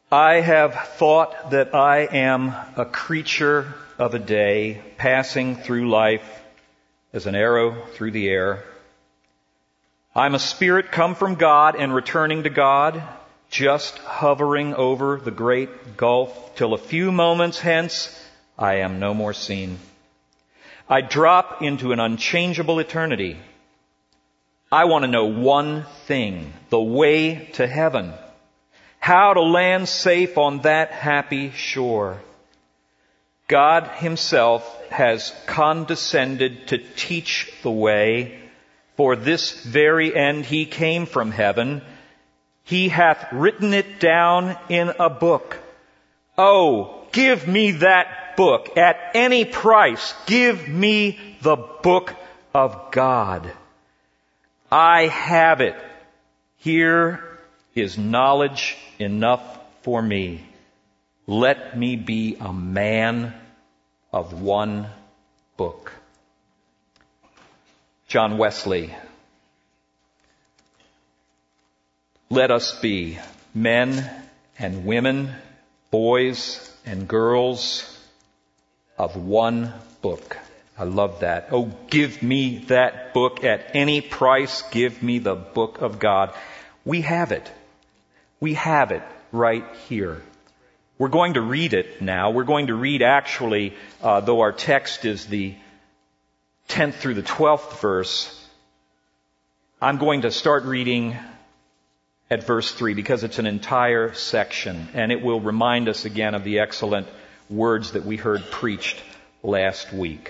I have thought that I am a creature of a day, passing through life as an arrow through the air. I'm a spirit come from God and returning to God, just hovering over the great gulf till a few moments hence I am no more seen. I drop into an unchangeable eternity. I want to know one thing, the way to heaven, how to land safe on that happy shore. God Himself has condescended to teach the way. For this very end He came from heaven. He hath written it down in a book. Oh, give me that book at any price. Give me the book of God. I have it. Here is knowledge enough for me. Let me be a man of one book. John Wesley. Let us be men and women, boys and girls of one book. I love that. Oh, give me that book at any price. Give me the book of God. We have it. We have it right here. We're going to read it now. We're going to read actually, though our text is the 10th through the 12th verse, I'm going to start reading at verse 3 because it's an entire section and it will remind us again of the excellent words that we heard preached last week.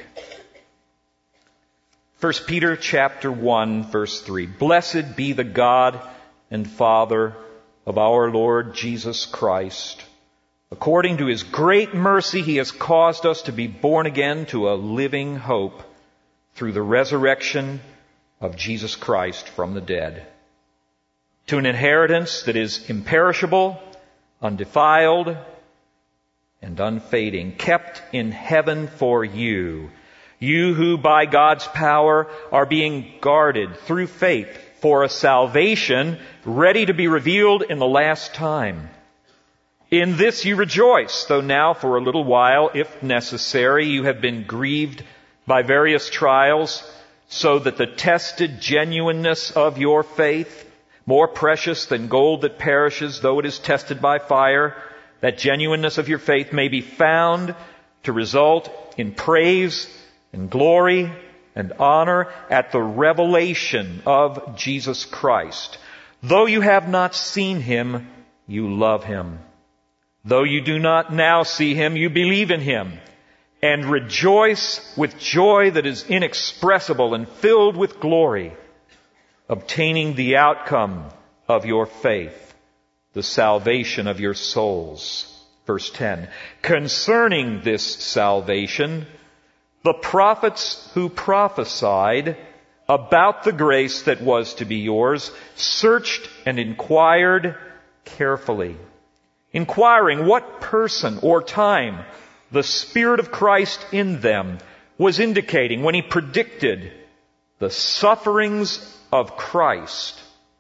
1 Peter chapter 1 verse 3. Blessed be the God and Father of our Lord Jesus Christ. According to His great mercy, He has caused us to be born again to a living hope through the resurrection of Jesus Christ from the dead, to an inheritance that is imperishable, undefiled, and unfading, kept in heaven for you, you who by God's power are being guarded through faith for a salvation ready to be revealed in the last time. In this you rejoice, though now for a little while, if necessary, you have been grieved by various trials, so that the tested genuineness of your faith, more precious than gold that perishes, though it is tested by fire, that genuineness of your faith may be found to result in praise and glory and honor at the revelation of Jesus Christ. Though you have not seen Him, you love Him. Though you do not now see Him, you believe in Him, and rejoice with joy that is inexpressible and filled with glory, obtaining the outcome of your faith, the salvation of your souls. Verse 10. Concerning this salvation, the prophets who prophesied about the grace that was to be yours searched and inquired carefully, inquiring what person or time the Spirit of Christ in them was indicating when He predicted the sufferings of Christ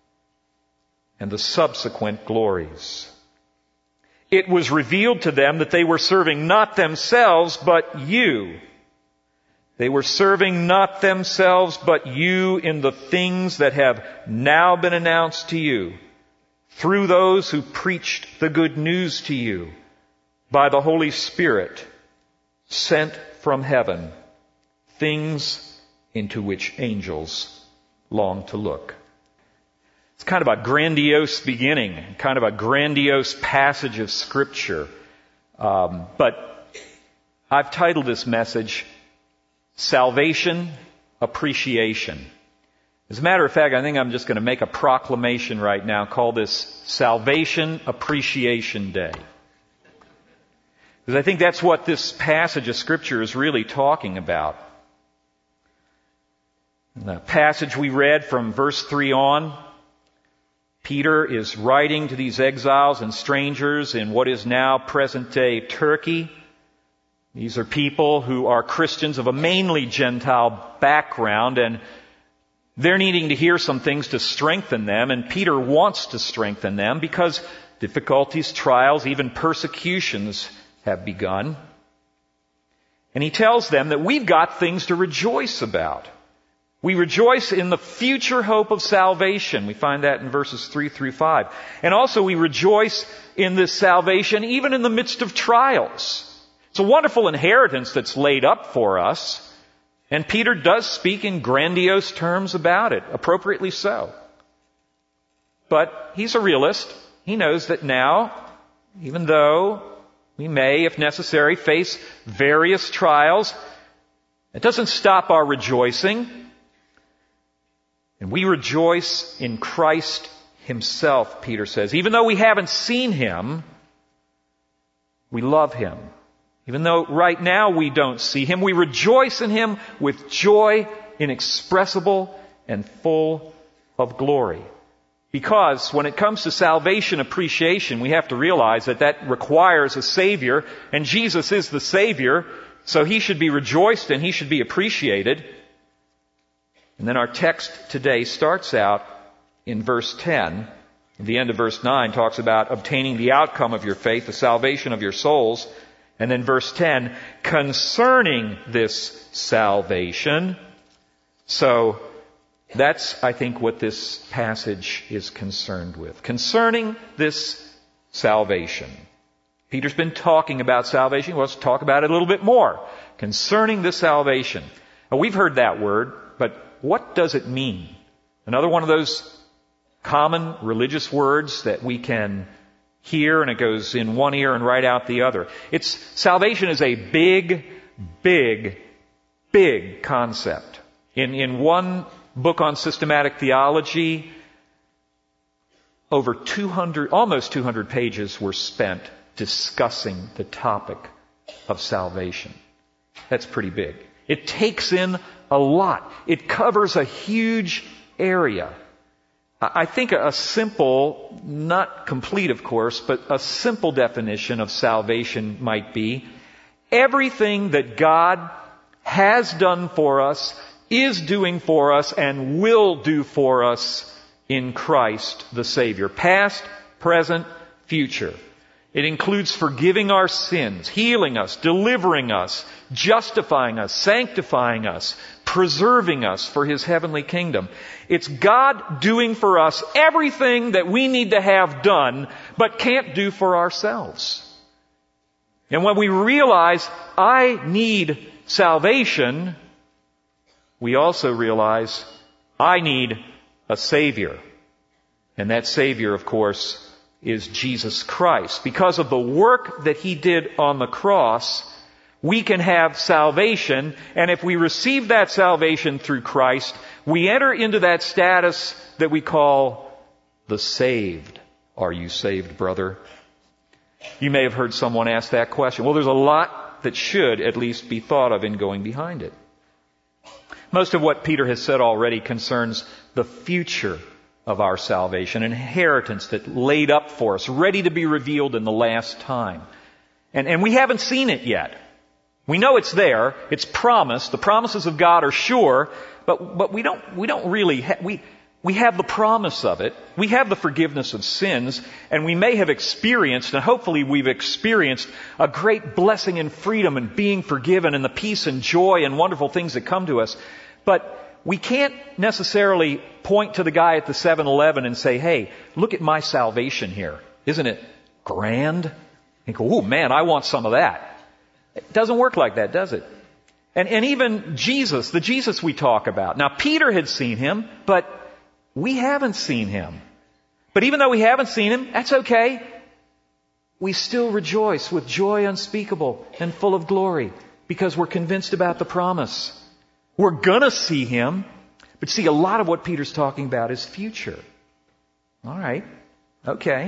and the subsequent glories. It was revealed to them that they were serving not themselves, but you. They were serving not themselves, but you in the things that have now been announced to you through those who preached the good news to you by the Holy Spirit sent from heaven, things into which angels long to look. It's kind of a grandiose beginning, kind of a grandiose passage of Scripture. But I've titled this message, Salvation Appreciation. As a matter of fact, I think I'm just going to make a proclamation right now, call this Salvation Appreciation Day. Because I think that's what this passage of Scripture is really talking about. In the passage we read from verse 3 on, Peter is writing to these exiles and strangers in what is now present-day Turkey. These are people who are Christians of a mainly Gentile background, and they're needing to hear some things to strengthen them, and Peter wants to strengthen them because difficulties, trials, even persecutions have begun. And he tells them that we've got things to rejoice about. We rejoice in the future hope of salvation. We find that in verses 3 through 5. And also we rejoice in this salvation even in the midst of trials. It's a wonderful inheritance that's laid up for us. And Peter does speak in grandiose terms about it, appropriately so. But he's a realist. He knows that now, even though we may, if necessary, face various trials, it doesn't stop our rejoicing. And we rejoice in Christ himself, Peter says. Even though we haven't seen him, we love him. Even though right now we don't see him, we rejoice in him with joy inexpressible and full of glory. Because when it comes to salvation appreciation, we have to realize that that requires a Savior, and Jesus is the Savior, so he should be rejoiced and he should be appreciated. And then our text today starts out in verse 10. The end of verse 9 talks about obtaining the outcome of your faith, the salvation of your souls. And then verse 10, concerning this salvation. So that's, I think, what this passage is concerned with. Concerning this salvation. Peter's been talking about salvation. Let's talk about it a little bit more. Concerning this salvation. Now, we've heard that word, but what does it mean? Another one of those common religious words that we can hear, and it goes in one ear and right out the other. Salvation is a big, big, big concept. In one book on systematic theology, almost 200 pages were spent discussing the topic of salvation. That's pretty big. It takes in a lot. It covers a huge area. I think a simple, not complete of course, but a simple definition of salvation might be everything that God has done for us, is doing for us, and will do for us in Christ the Savior. Past, present, future. It includes forgiving our sins, healing us, delivering us, justifying us, sanctifying us, preserving us for His heavenly kingdom. It's God doing for us everything that we need to have done, but can't do for ourselves. And when we realize I need salvation, we also realize I need a Savior. And that Savior, of course, is Jesus Christ. Because of the work that He did on the cross, we can have salvation, and if we receive that salvation through Christ, we enter into that status that we call the saved. Are you saved, brother? You may have heard someone ask that question. Well, there's a lot that should at least be thought of in going behind it. Most of what Peter has said already concerns the future of our salvation, an inheritance that laid up for us, ready to be revealed in the last time. And we haven't seen it yet. We know it's there. It's promised. The promises of God are sure, but we don't really we have the promise of it. We have the forgiveness of sins, and we may have experienced, and hopefully we've experienced, a great blessing and freedom and being forgiven and the peace and joy and wonderful things that come to us. But we can't necessarily point to the guy at the 7-Eleven and say, hey, look at my salvation here. Isn't it grand? And go, oh man, I want some of that. It doesn't work like that, does it? And even Jesus, the Jesus we talk about. Now, Peter had seen Him, but we haven't seen Him. But even though we haven't seen Him, that's okay. We still rejoice with joy unspeakable and full of glory because we're convinced about the promise. We're gonna see Him, but see, a lot of what Peter's talking about is future. All right. Okay.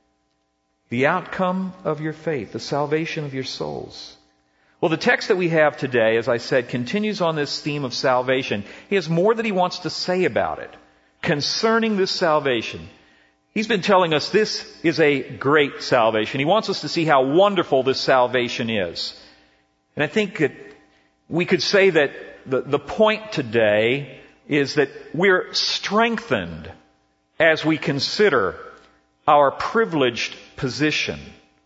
The outcome of your faith, the salvation of your souls. Well, the text that we have today, as I said, continues on this theme of salvation. He has more that he wants to say about it concerning this salvation. He's been telling us this is a great salvation. He wants us to see how wonderful this salvation is. And I think that we could say that the point today is that we're strengthened as we consider our privileged position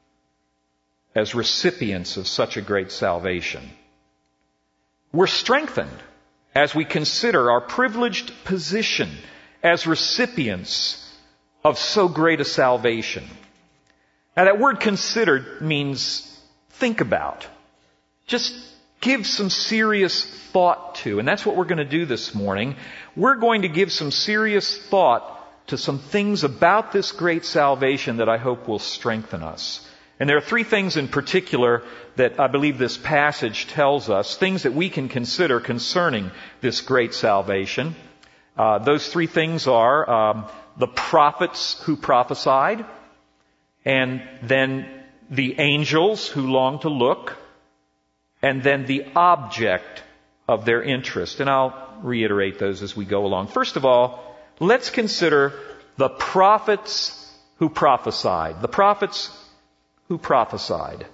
as recipients of such a great salvation. We're strengthened as we consider our privileged position as recipients of so great a salvation. Now that word considered means think about. Just give some serious thought to. And that's what we're going to do this morning. We're going to give some serious thought to some things about this great salvation that I hope will strengthen us. And there are three things in particular that I believe this passage tells us, things that we can consider concerning this great salvation. Those three things are the prophets who prophesied, and then the angels who long to look, and then the object of their interest. And I'll reiterate those as we go along. First of all, let's consider the prophets who prophesied. The prophets who prophesied.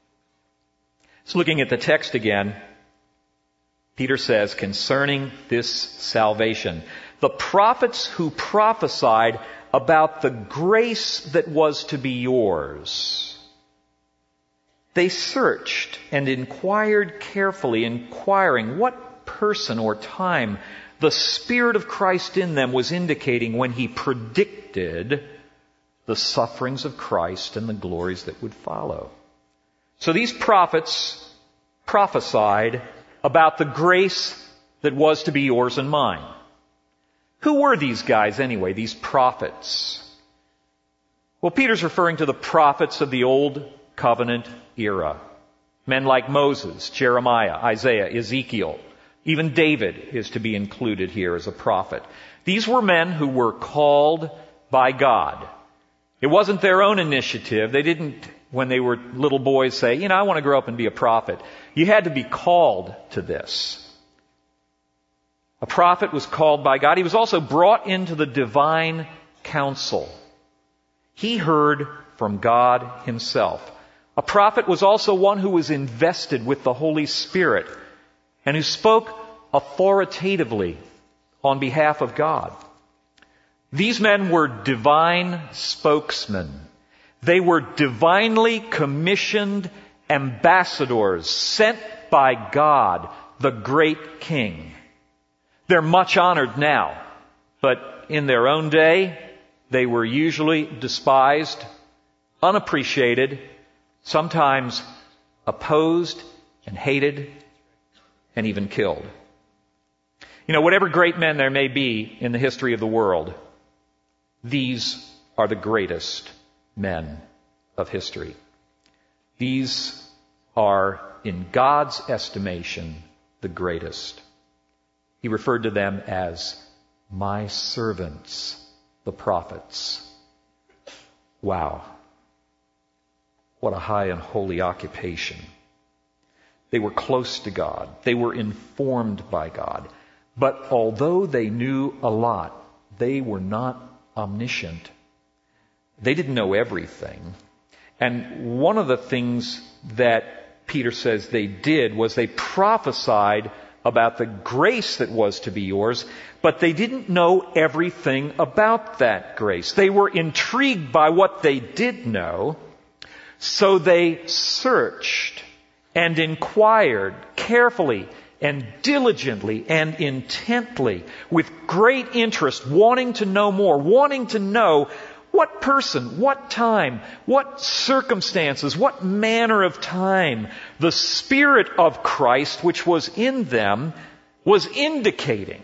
So looking at the text again, Peter says, concerning this salvation, the prophets who prophesied about the grace that was to be yours. They searched and inquired carefully, inquiring what person or time the Spirit of Christ in them was indicating when He predicted the sufferings of Christ and the glories that would follow. So these prophets prophesied about the grace that was to be yours and mine. Who were these guys anyway, these prophets? Well, Peter's referring to the prophets of the Old Covenant era. Men like Moses, Jeremiah, Isaiah, Ezekiel. Even David is to be included here as a prophet. These were men who were called by God. It wasn't their own initiative. They didn't, when they were little boys, say, I want to grow up and be a prophet. You had to be called to this. A prophet was called by God. He was also brought into the divine council. He heard from God Himself. A prophet was also one who was invested with the Holy Spirit and who spoke authoritatively on behalf of God. These men were divine spokesmen. They were divinely commissioned ambassadors sent by God, the great King. They're much honored now, but in their own day, they were usually despised, unappreciated, sometimes opposed and hated, and even killed. Whatever great men there may be in the history of the world, these are the greatest men of history. These are, in God's estimation, the greatest. He referred to them as my servants, the prophets. Wow. What a high and holy occupation. They were close to God. They were informed by God. But although they knew a lot, they were not omniscient. They didn't know everything. And one of the things that Peter says they did was they prophesied about the grace that was to be yours, but they didn't know everything about that grace. They were intrigued by what they did know, so they searched and inquired carefully and diligently and intently with great interest, wanting to know more, wanting to know what person, what time, what circumstances, what manner of time the Spirit of Christ which was in them was indicating.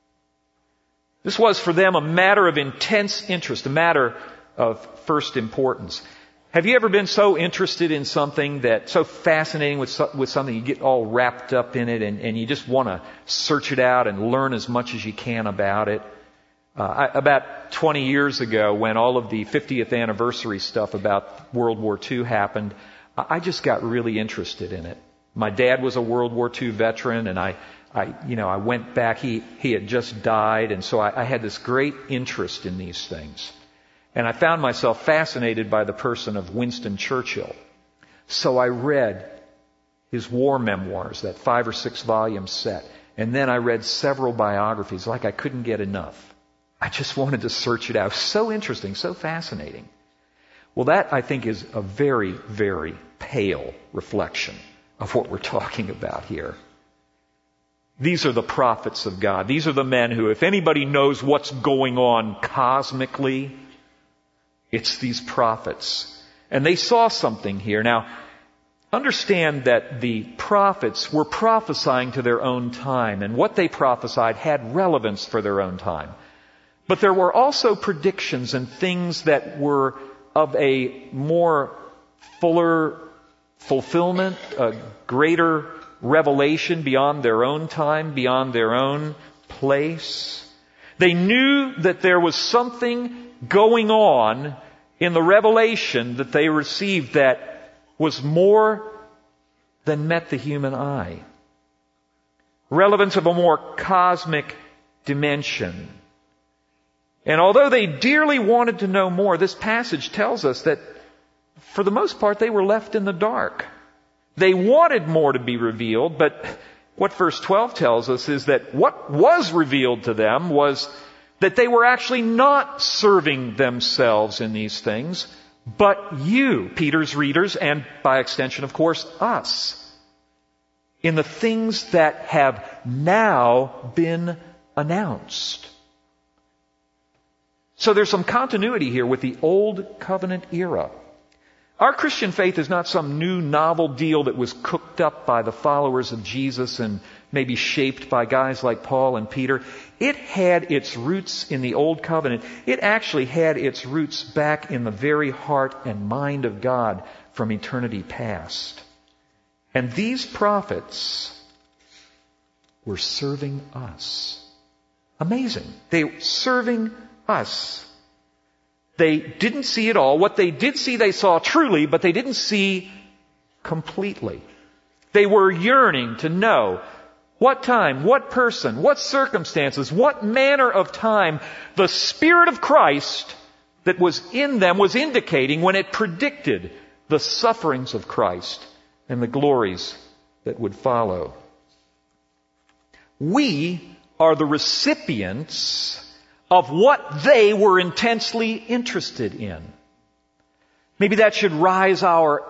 This was for them a matter of intense interest, a matter of first importance. Have you ever been so interested in something that, so fascinating with something, you get all wrapped up in it and you just want to search it out and learn as much as you can about it? About 20 years ago, when all of the 50th anniversary stuff about World War II happened, I just got really interested in it. My dad was a World War II veteran, and I went back. He had just died, and so I had this great interest in these things. And I found myself fascinated by the person of Winston Churchill. So I read his war memoirs, that 5 or 6 volume set, and then I read several biographies, like I couldn't get enough. I just wanted to search it out. So interesting, so fascinating. Well, that, I think, is a very, very pale reflection of what we're talking about here. These are the prophets of God. These are the men who, if anybody knows what's going on cosmically, it's these prophets. And they saw something here. Now, understand that the prophets were prophesying to their own time, and what they prophesied had relevance for their own time. But there were also predictions and things that were of a more fuller fulfillment, a greater revelation beyond their own time, beyond their own place. They knew that there was something going on in the revelation that they received that was more than met the human eye. Relevance of a more cosmic dimension. And although they dearly wanted to know more, this passage tells us that for the most part they were left in the dark. They wanted more to be revealed, but what verse 12 tells us is that what was revealed to them was that they were actually not serving themselves in these things, but you, Peter's readers, and by extension, of course, us, in the things that have now been announced. So there's some continuity here with the Old Covenant era. Our Christian faith is not some new novel deal that was cooked up by the followers of Jesus and maybe shaped by guys like Paul and Peter. It had its roots in the Old Covenant. It actually had its roots back in the very heart and mind of God from eternity past. And these prophets were serving us. Amazing. They were serving us. They didn't see it all. What they did see, they saw truly, but they didn't see completely. They were yearning to know what time, what person, what circumstances, what manner of time the Spirit of Christ that was in them was indicating when it predicted the sufferings of Christ and the glories that would follow. We are the recipients of what they were intensely interested in. Maybe that should raise our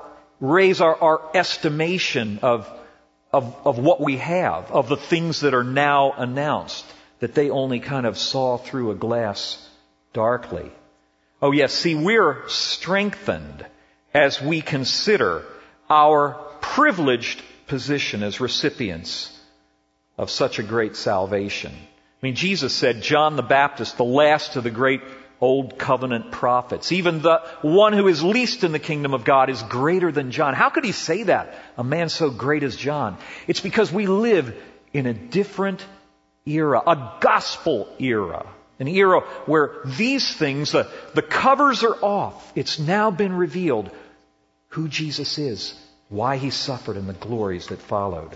estimation of what we have, of the things that are now announced, that they only kind of saw through a glass darkly. Oh yes, see, we're strengthened as we consider our privileged position as recipients of such a great salvation. I mean, Jesus said, John the Baptist, the last of the great Old Covenant prophets, even the one who is least in the kingdom of God is greater than John. How could he say that? A man so great as John. It's because we live in a different era, a gospel era, an era where these things, the covers are off. It's now been revealed who Jesus is, why he suffered, and the glories that followed.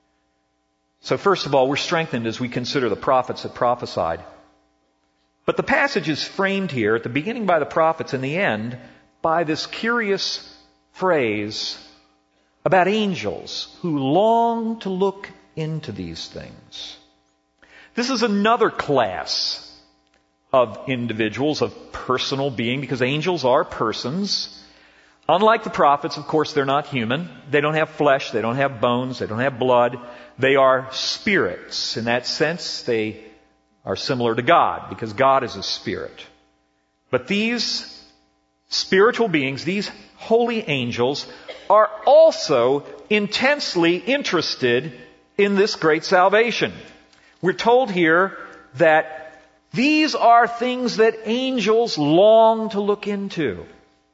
So first of all, we're strengthened as we consider the prophets that prophesied. But the passage is framed here at the beginning by the prophets and the end by this curious phrase about angels who long to look into these things. This is another class of individuals, of personal being, because angels are persons. Unlike the prophets, of course, they're not human. They don't have flesh. They don't have bones. They don't have blood. They are spirits. In that sense, they are similar to God, because God is a spirit. But these spiritual beings, these holy angels, are also intensely interested in this great salvation. We're told here that these are things that angels long to look into.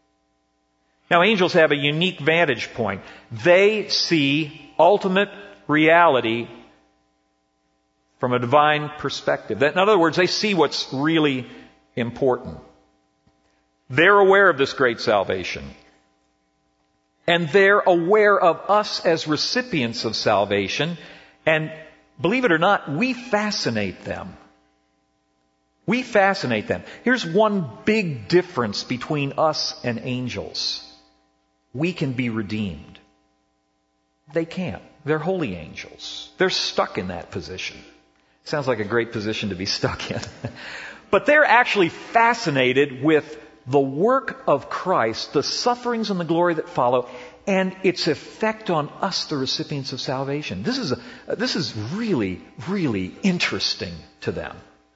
Now, angels have a unique vantage point. They see ultimate reality from a divine perspective. In other words, they see what's really important. They're aware of this great salvation. And they're aware of us as recipients of salvation. And believe it or not, we fascinate them. We fascinate them. Here's one big difference between us and angels. We can be redeemed. They can't. They're holy angels. They're stuck in that position. Sounds like a great position to be stuck in. But they're actually fascinated with the work of Christ, the sufferings and the glory that follow, and its effect on us, the recipients of salvation. This is really, really interesting to them.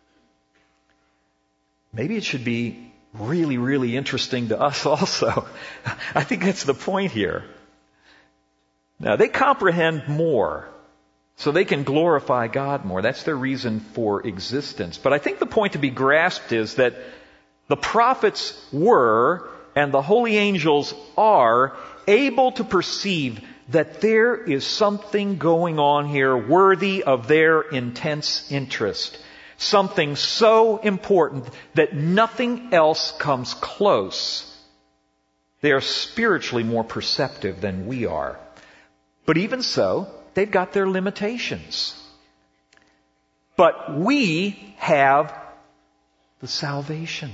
Maybe it should be really, really interesting to us also. I think that's the point here. Now, they comprehend more, so they can glorify God more. That's their reason for existence. But I think the point to be grasped is that the prophets were, and the holy angels are, able to perceive that there is something going on here worthy of their intense interest. Something so important that nothing else comes close. They are spiritually more perceptive than we are. But even so, they've got their limitations. But we have the salvation.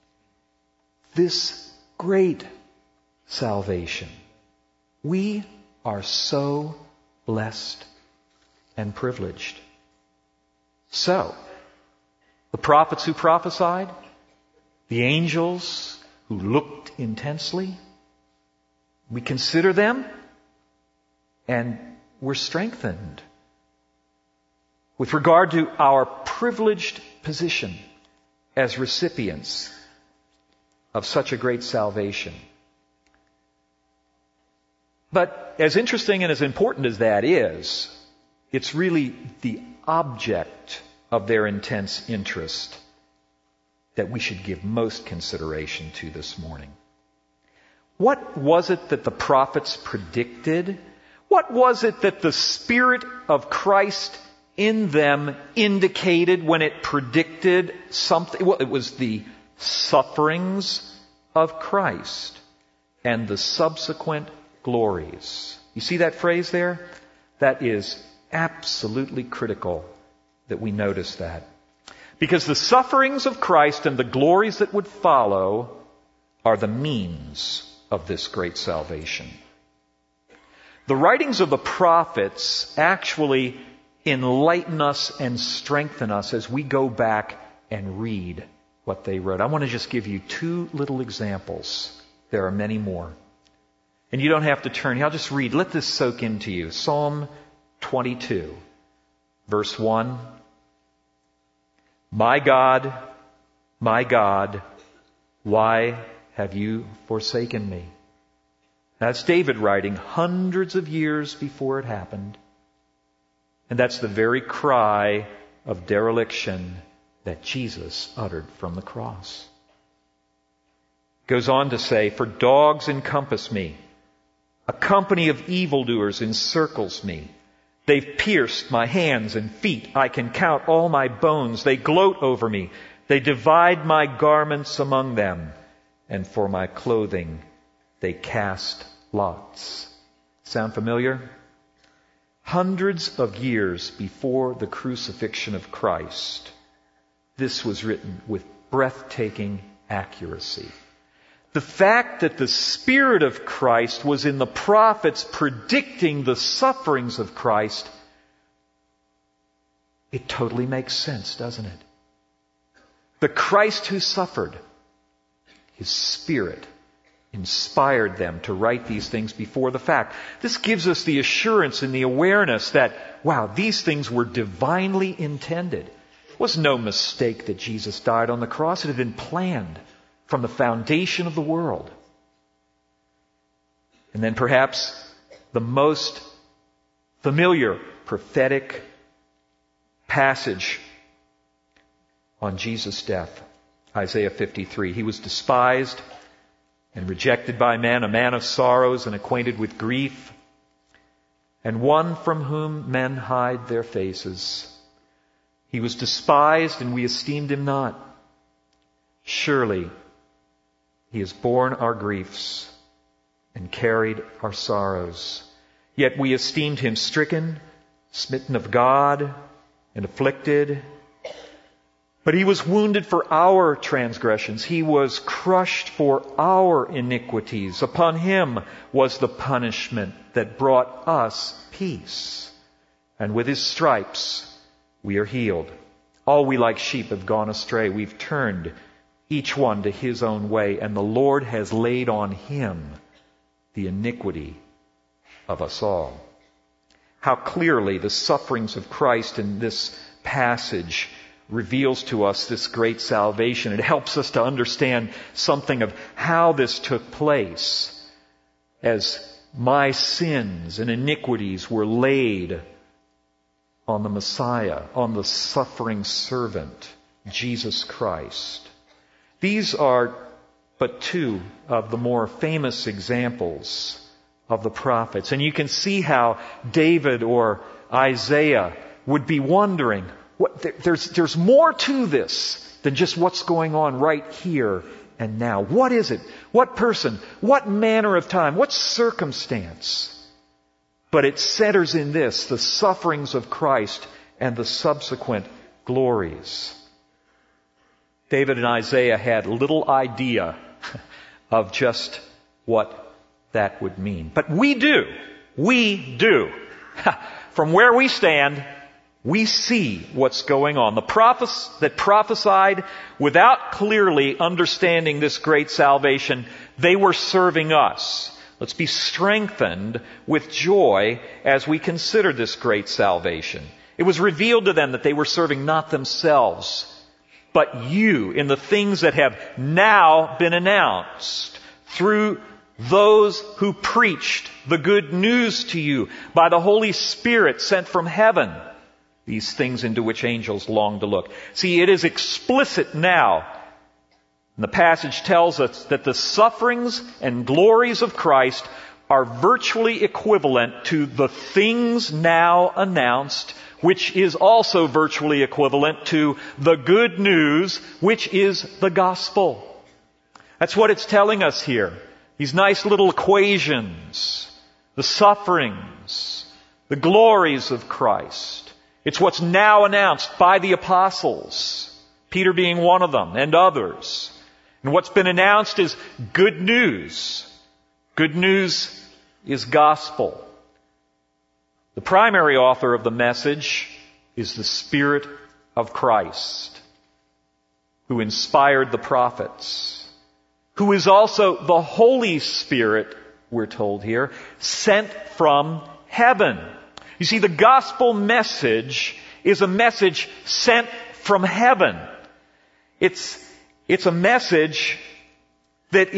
This great salvation. We are so blessed and privileged. So, the prophets who prophesied, the angels who looked intensely, we consider them and we're strengthened with regard to our privileged position as recipients of such a great salvation. But as interesting and as important as that is, it's really the object of their intense interest that we should give most consideration to this morning. What was it that the prophets predicted? What was it that the Spirit of Christ in them indicated when it predicted something? Well, it was the sufferings of Christ and the subsequent glories. You see that phrase there? That is absolutely critical that we notice that. Because the sufferings of Christ and the glories that would follow are the means of this great salvation. The writings of the prophets actually enlighten us and strengthen us as we go back and read what they wrote. I want to just give you two little examples. There are many more. And you don't have to turn here. I'll just read. Let this soak into you. Psalm 22, verse 1. My God, why have you forsaken me? That's David writing hundreds of years before it happened. And that's the very cry of dereliction that Jesus uttered from the cross. Goes on to say, for dogs encompass me. A company of evildoers encircles me. They've pierced my hands and feet. I can count all my bones. They gloat over me. They divide my garments among them. And for my clothing, they cast lots. Sound familiar? Hundreds of years before the crucifixion of Christ, this was written with breathtaking accuracy. The fact that the Spirit of Christ was in the prophets predicting the sufferings of Christ, it totally makes sense, doesn't it? The Christ who suffered, His Spirit inspired them to write these things before the fact. This gives us the assurance and the awareness that, wow, these things were divinely intended. It was no mistake that Jesus died on the cross. It had been planned from the foundation of the world. And then perhaps the most familiar prophetic passage on Jesus' death, Isaiah 53. He was despised and rejected by men, a man of sorrows and acquainted with grief, and one from whom men hide their faces. He was despised and we esteemed Him not. Surely He has borne our griefs and carried our sorrows. Yet we esteemed Him stricken, smitten of God, and afflicted. But He was wounded for our transgressions. He was crushed for our iniquities. Upon Him was the punishment that brought us peace. And with His stripes we are healed. All we like sheep have gone astray. We've turned each one to his own way, and the Lord has laid on him the iniquity of us all. How clearly the sufferings of Christ in this passage reveals to us this great salvation. It helps us to understand something of how this took place as my sins and iniquities were laid on the Messiah, on the suffering servant, Jesus Christ. These are but two of the more famous examples of the prophets. And you can see how David or Isaiah would be wondering, there's more to this than just what's going on right here and now. What is it? What person? What manner of time? What circumstance? But it centers in this, the sufferings of Christ and the subsequent glories. David and Isaiah had little idea of just what that would mean. But we do. We do. From where we stand, we see what's going on. The prophets that prophesied without clearly understanding this great salvation, they were serving us. Let's be strengthened with joy as we consider this great salvation. It was revealed to them that they were serving not themselves, but you in the things that have now been announced through those who preached the good news to you by the Holy Spirit sent from heaven. These things into which angels long to look. See, it is explicit now. And the passage tells us that the sufferings and glories of Christ are virtually equivalent to the things now announced, which is also virtually equivalent to the good news, which is the gospel. That's what it's telling us here. These nice little equations, the sufferings, the glories of Christ. It's what's now announced by the apostles, Peter being one of them, and others. And what's been announced is good news. Good news is gospel. The primary author of the message is the Spirit of Christ, who inspired the prophets, who is also the Holy Spirit, we're told here, sent from heaven. You see, the gospel message is a message sent from heaven. It's a message that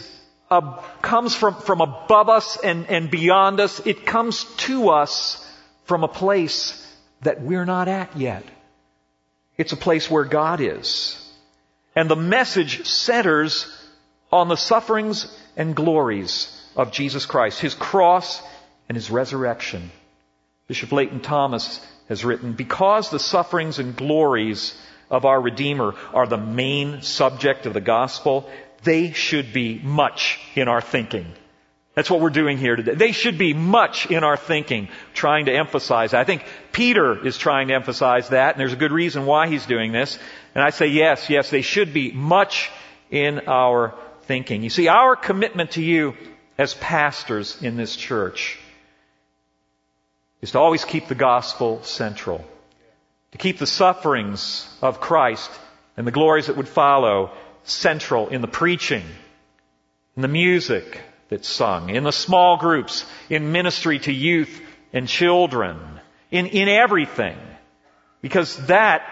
comes from above us and beyond us. It comes to us from a place that we're not at yet. It's a place where God is. And the message centers on the sufferings and glories of Jesus Christ, His cross and His resurrection. Bishop Leighton Thomas has written, because the sufferings and glories of our Redeemer are the main subject of the gospel, they should be much in our thinking. That's what we're doing here today. They should be much in our thinking, trying to emphasize that. I think Peter is trying to emphasize that, and there's a good reason why he's doing this. And I say yes, they should be much in our thinking. You see, our commitment to you as pastors in this church is to always keep the gospel central, to keep the sufferings of Christ and the glories that would follow central in the preaching, in the music that's sung, in the small groups, in ministry to youth and children, in everything. Because that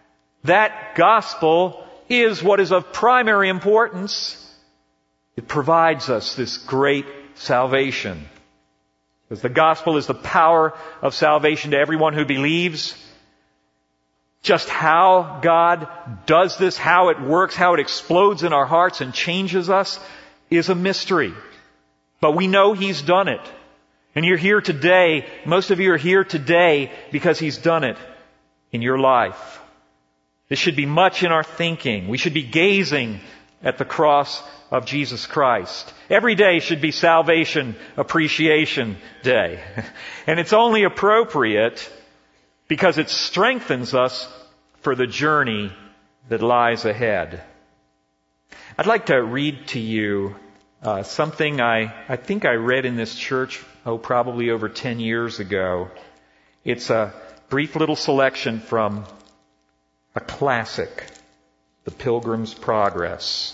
gospel is what is of primary importance. It provides us this great salvation. Because the gospel is the power of salvation to everyone who believes. Just how God does this, how it works, how it explodes in our hearts and changes us is a mystery. But we know He's done it. And you're here today, most of you are here today because He's done it in your life. This should be much in our thinking. We should be gazing at the cross of Jesus Christ. Every day should be Salvation Appreciation Day. And it's only appropriate because it strengthens us for the journey that lies ahead. I'd like to read to you something I think I read in this church, probably over 10 years ago. It's a brief little selection from A classic, The Pilgrim's Progress.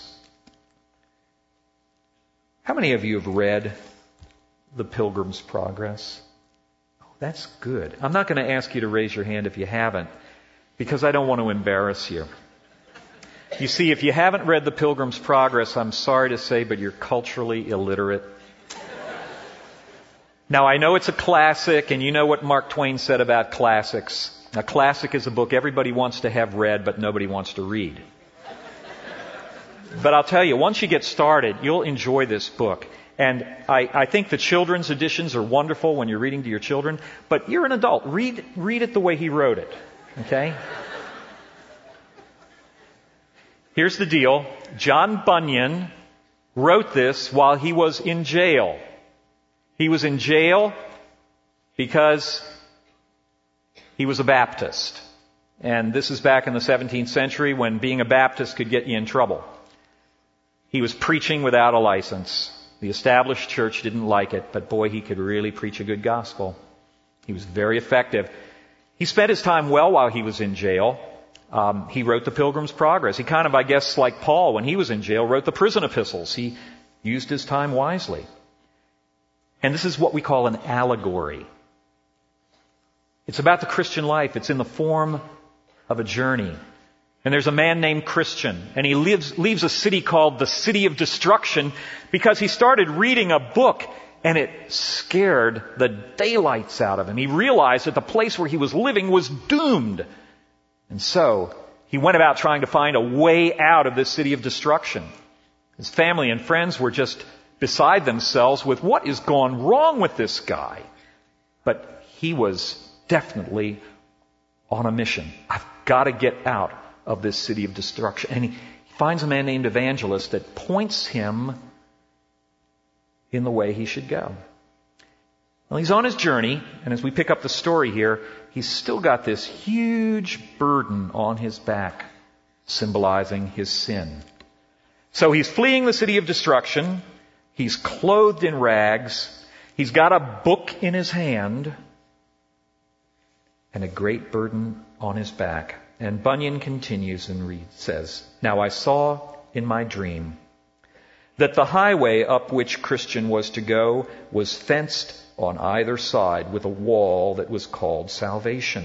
How many of you have read The Pilgrim's Progress? Oh, that's good. I'm not going to ask you to raise your hand if you haven't, because I don't want to embarrass you. You see, if you haven't read The Pilgrim's Progress, I'm sorry to say, but you're culturally illiterate. Now, I know it's a classic, and you know what Mark Twain said about classics. A classic is a book everybody wants to have read, but nobody wants to read. But I'll tell you, once you get started, you'll enjoy this book. And I think the children's editions are wonderful when you're reading to your children, but you're an adult. Read it the way he wrote it. Okay? Here's the deal. John Bunyan wrote this while he was in jail. He was in jail because he was a Baptist. And this is back in the 17th century when being a Baptist could get you in trouble. He was preaching without a license. The established church didn't like it, but boy, he could really preach a good gospel. He was very effective. He spent his time well while he was in jail. He wrote the Pilgrim's Progress. He kind of, I guess, like Paul, when he was in jail, wrote the prison epistles. He used his time wisely. And this is what we call an allegory. It's about the Christian life. It's in the form of a journey. And there's a man named Christian, and he leaves a city called the City of Destruction because he started reading a book, and it scared the daylights out of him. He realized that the place where he was living was doomed. And so he went about trying to find a way out of this city of destruction. His family and friends were just beside themselves with what is gone wrong with this guy. But he was definitely on a mission. I've got to get out of this city of destruction. And he finds a man named Evangelist that points him in the way he should go. Well, he's on his journey, and as we pick up the story here, he's still got this huge burden on his back, symbolizing his sin. So he's fleeing the city of destruction. He's clothed in rags. He's got a book in his hand and a great burden on his back. And Bunyan continues and says, "Now I saw in my dream that the highway up which Christian was to go was fenced on either side with a wall that was called salvation.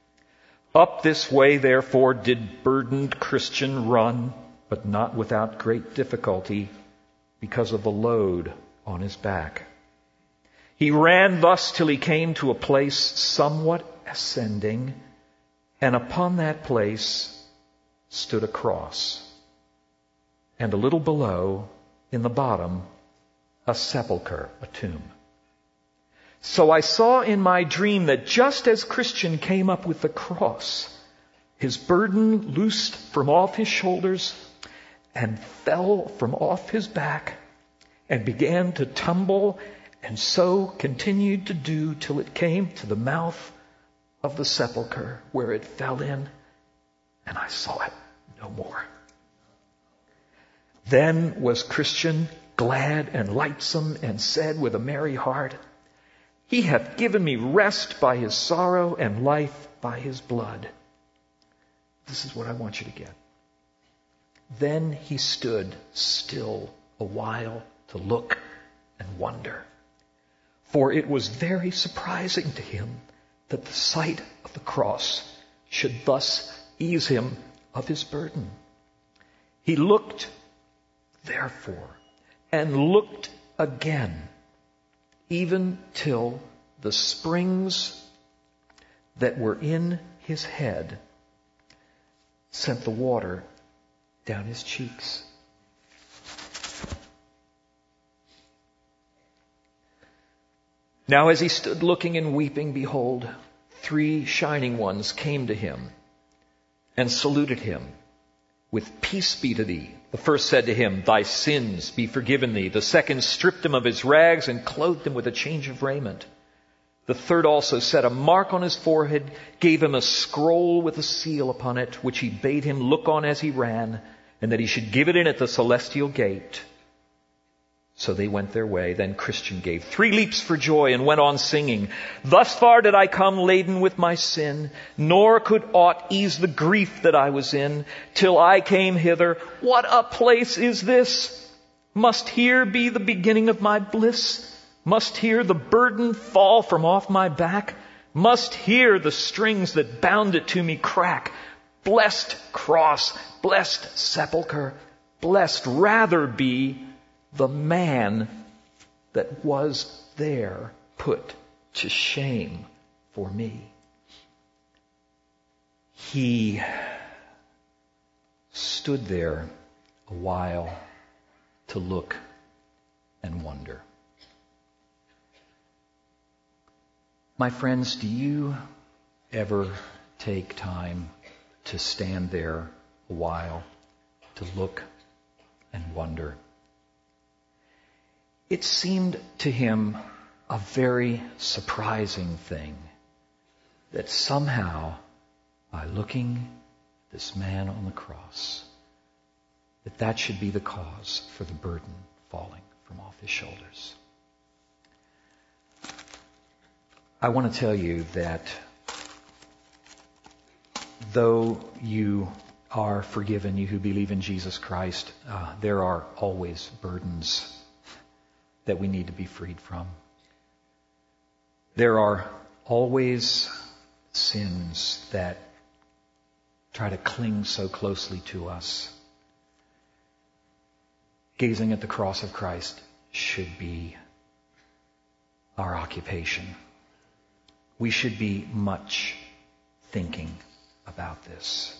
Up this way, therefore, did burdened Christian run, but not without great difficulty, because of the load on his back. He ran thus till he came to a place somewhat ascending, and upon that place stood a cross, and a little below, in the bottom, a sepulchre, a tomb. So I saw in my dream that just as Christian came up with the cross, his burden loosed from off his shoulders and fell from off his back and began to tumble, and so continued to do till it came to the mouth of the sepulchre, where it fell in, and I saw it no more. Then was Christian glad and lightsome, and said with a merry heart, He hath given me rest by his sorrow, and life by his blood. This is what I want you to get. Then he stood still a while to look and wonder, for it was very surprising to him that the sight of the cross should thus ease him of his burden. He looked, therefore, and looked again, even till the springs that were in his head sent the water down his cheeks. Now as he stood looking and weeping, behold, 3 shining ones came to him and saluted him with, Peace be to thee. The first said to him, Thy sins be forgiven thee. The second stripped him of his rags and clothed him with a change of raiment. The third also set a mark on his forehead, gave him a scroll with a seal upon it, which he bade him look on as he ran, and that he should give it in at the celestial gate. So they went their way. Then Christian gave 3 leaps for joy and went on singing, "Thus far did I come laden with my sin, nor could aught ease the grief that I was in, till I came hither. What a place is this! Must here be the beginning of my bliss? Must here the burden fall from off my back? Must here the strings that bound it to me crack? Blessed cross, blessed sepulchre, blessed rather be the man that was there put to shame for me." He stood there a while to look and wonder. My friends, do you ever take time to stand there a while to look and wonder? It seemed to him a very surprising thing that somehow, by looking at this man on the cross, that should be the cause for the burden falling from off his shoulders. I want to tell you that though you are forgiven, you who believe in Jesus Christ, there are always burdens that we need to be freed from. There are always sins that try to cling so closely to us. Gazing at the cross of Christ should be our occupation. We should be much thinking about this.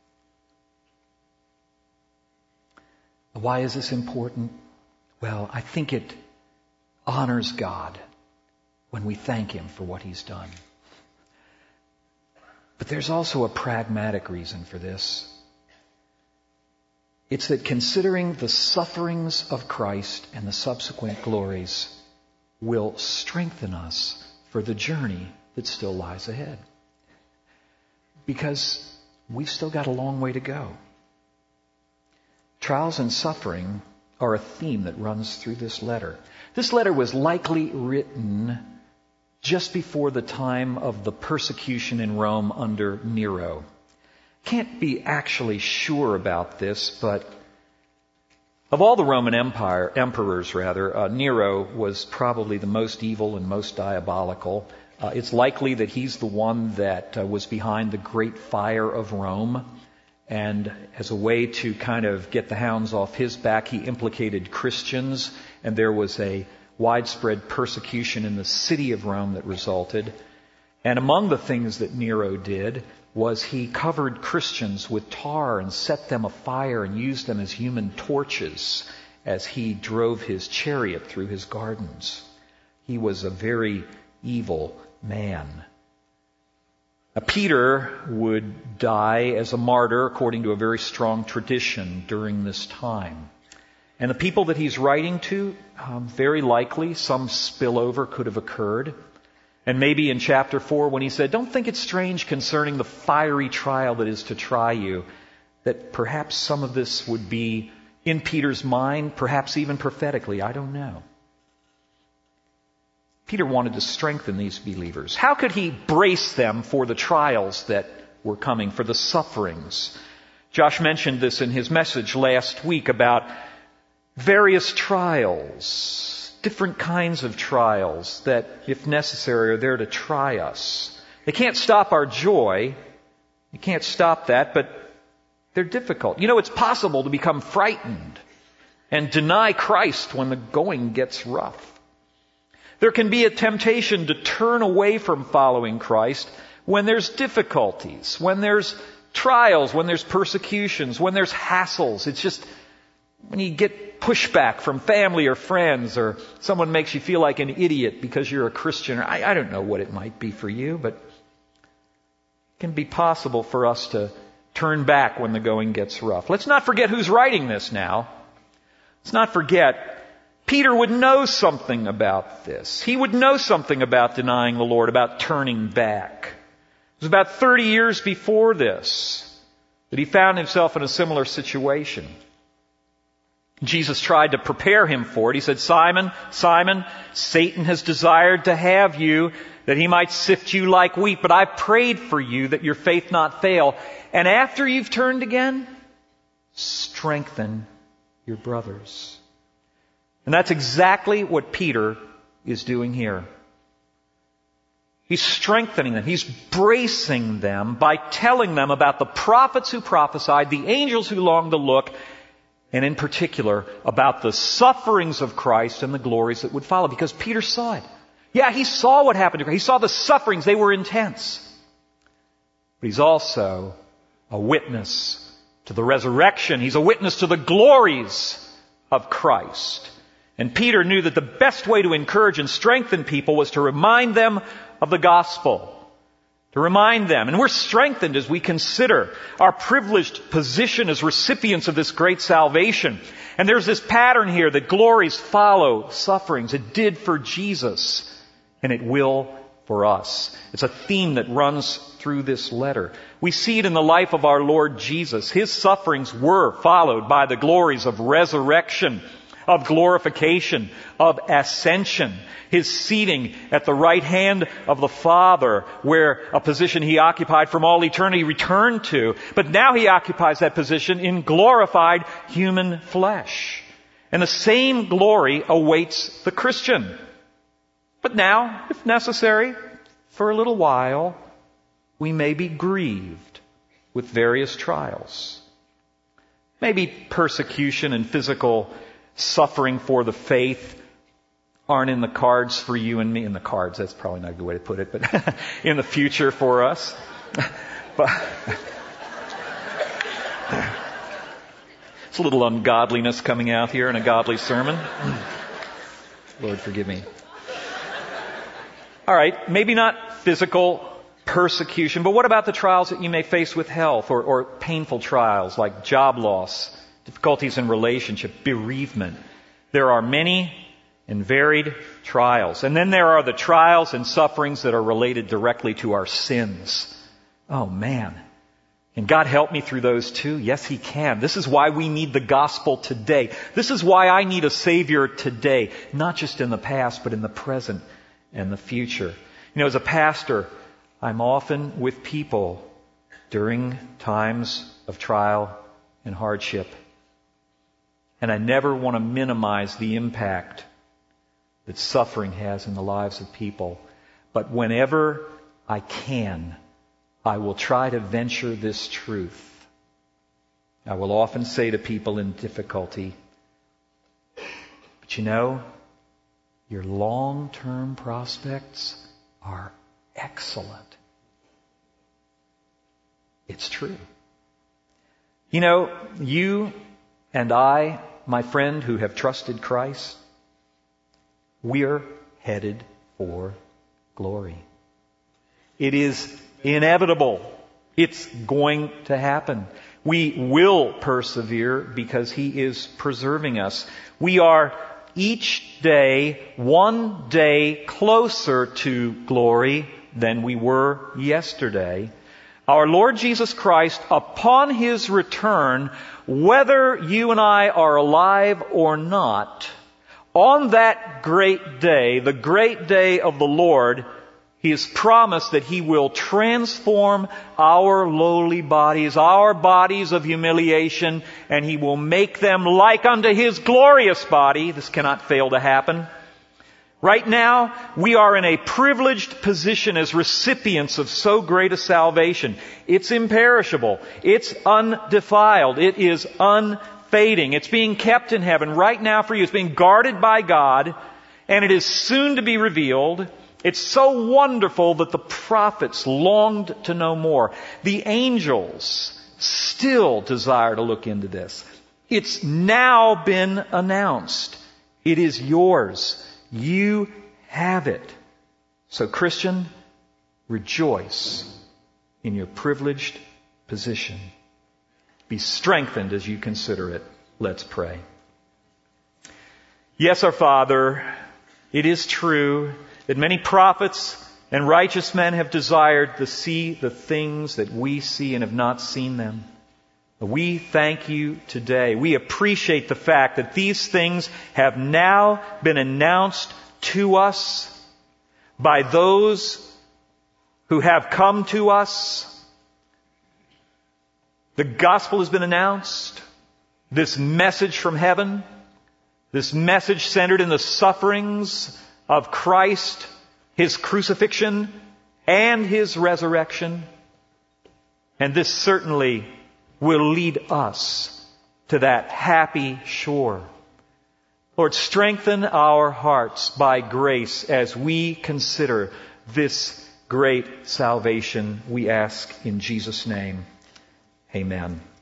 Why is this important? Well, I think it honors God when we thank Him for what He's done. But there's also a pragmatic reason for this. It's that considering the sufferings of Christ and the subsequent glories will strengthen us for the journey that still lies ahead. Because we've still got a long way to go. Trials and suffering are a theme that runs through this letter. This letter was likely written just before the time of the persecution in Rome under Nero. Can't be actually sure about this, but of all the Roman emperors, Nero was probably the most evil and most diabolical. It's likely that he's the one that was behind the Great Fire of Rome. And as a way to kind of get the hounds off his back, he implicated Christians. And there was a widespread persecution in the city of Rome that resulted. And among the things that Nero did was he covered Christians with tar and set them afire and used them as human torches as he drove his chariot through his gardens. He was a very evil man. Peter would die as a martyr according to a very strong tradition during this time. And the people that he's writing to, very likely some spillover could have occurred. And maybe in chapter 4 when he said, "Don't think it strange concerning the fiery trial that is to try you," that perhaps some of this would be in Peter's mind, perhaps even prophetically, I don't know. Peter wanted to strengthen these believers. How could he brace them for the trials that were coming, for the sufferings? Josh mentioned this in his message last week about various trials, different kinds of trials that, if necessary, are there to try us. They can't stop our joy. You can't stop that, but they're difficult. You know, it's possible to become frightened and deny Christ when the going gets rough. There can be a temptation to turn away from following Christ when there's difficulties, when there's trials, when there's persecutions, when there's hassles. It's just when you get pushback from family or friends, or someone makes you feel like an idiot because you're a Christian. I don't know what it might be for you, but it can be possible for us to turn back when the going gets rough. Let's not forget who's writing this now. Let's not forget Peter would know something about this. He would know something about denying the Lord, about turning back. It was about 30 years before this that he found himself in a similar situation. Jesus tried to prepare him for it. He said, Simon, Simon, Satan has desired to have you, that he might sift you like wheat, but I prayed for you that your faith not fail. And after you've turned again, strengthen your brothers. And that's exactly what Peter is doing here. He's strengthening them. He's bracing them by telling them about the prophets who prophesied, the angels who longed to look, and in particular about the sufferings of Christ and the glories that would follow. Because Peter saw it. Yeah, he saw what happened to Christ. He saw the sufferings. They were intense. But he's also a witness to the resurrection. He's a witness to the glories of Christ. And Peter knew that the best way to encourage and strengthen people was to remind them of the gospel. To remind them. And we're strengthened as we consider our privileged position as recipients of this great salvation. And there's this pattern here that glories follow sufferings. It did for Jesus, and it will for us. It's a theme that runs through this letter. We see it in the life of our Lord Jesus. His sufferings were followed by the glories of resurrection, of glorification, of ascension. His seating at the right hand of the Father, where a position he occupied from all eternity returned to. But now he occupies that position in glorified human flesh. And the same glory awaits the Christian. But now, if necessary, for a little while, we may be grieved with various trials. Maybe persecution and physical suffering for the faith aren't in the cards for you and me. In the cards, that's probably not a good way to put it, but in the future for us. But it's a little ungodliness coming out here in a godly sermon. Lord, forgive me. All right, maybe not physical persecution, but what about the trials that you may face with health or painful trials like job loss, difficulties in relationship, bereavement? There are many and varied trials. And then there are the trials and sufferings that are related directly to our sins. Oh man. Can God help me through those too? Yes, He can. This is why we need the gospel today. This is why I need a Savior today. Not just in the past, but in the present and the future. You know, as a pastor, I'm often with people during times of trial and hardship. And I never want to minimize the impact that suffering has in the lives of people. But whenever I can, I will try to venture this truth. I will often say to people in difficulty, but you know, your long-term prospects are excellent. It's true. You know, you and I, my friend who have trusted Christ, we're headed for glory. It is inevitable. It's going to happen. We will persevere because He is preserving us. We are each day, one day closer to glory than we were yesterday. Our Lord Jesus Christ, upon His return, whether you and I are alive or not, on that great day, the great day of the Lord, He has promised that He will transform our lowly bodies, our bodies of humiliation, and He will make them like unto His glorious body. This cannot fail to happen. Right now, we are in a privileged position as recipients of so great a salvation. It's imperishable. It's undefiled. It is unfading. It's being kept in heaven right now for you. It's being guarded by God, and it is soon to be revealed. It's so wonderful that the prophets longed to know more. The angels still desire to look into this. It's now been announced. It is yours. You have it. So, Christian, rejoice in your privileged position. Be strengthened as you consider it. Let's pray. Yes, our Father, it is true that many prophets and righteous men have desired to see the things that we see and have not seen them. We thank you today. We appreciate the fact that these things have now been announced to us by those who have come to us. The gospel has been announced. This message from heaven, this message centered in the sufferings of Christ, His crucifixion, and His resurrection. And this certainly will lead us to that happy shore. Lord, strengthen our hearts by grace as we consider this great salvation, we ask in Jesus' name. Amen.